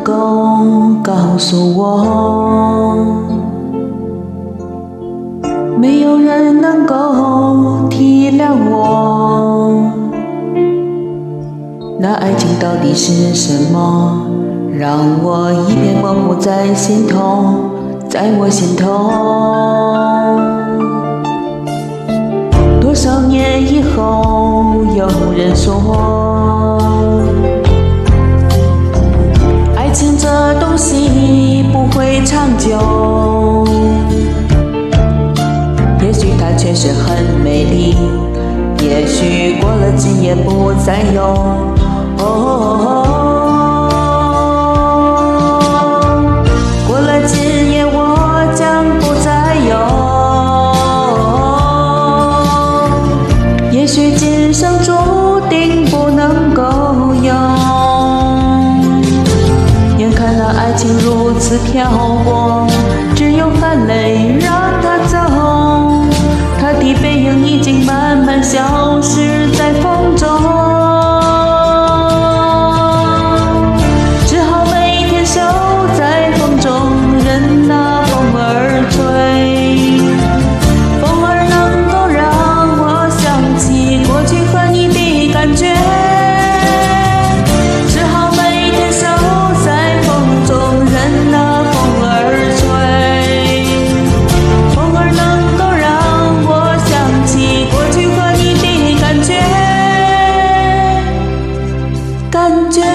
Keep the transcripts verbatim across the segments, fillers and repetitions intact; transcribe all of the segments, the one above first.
够告诉我，没有人能够体谅我。那爱情到底是什么？让我一片模糊在心头，在我心头。多少年以后，有人说，爱情这东西不会长久。也许它确实很美丽，也许过了今夜不再有。哦，过了今夜我将不再有，也许今生注定不能够有。眼看那爱情如此漂泊，只有含泪让它走，它的背影已经慢慢消失在风中。感觉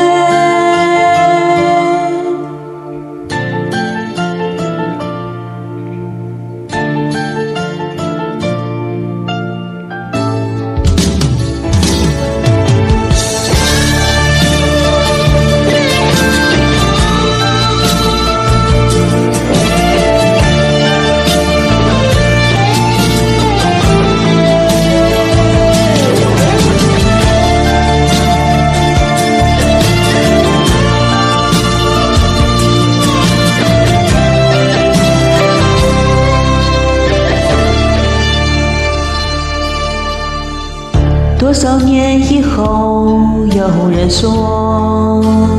多少年以后，有人说，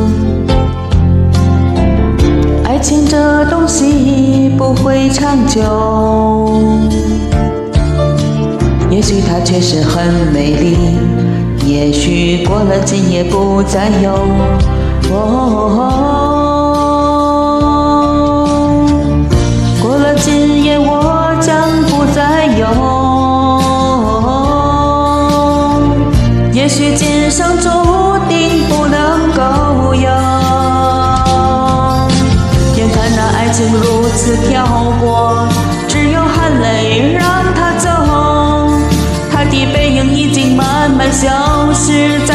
爱情这东西不会长久。也许它确实很美丽，也许过了今夜不再有。哦，过了今夜我将不再有。也许今生注定不能够有，眼看那爱情如此漂泊，只有含泪让它走，它的背影已经慢慢消失在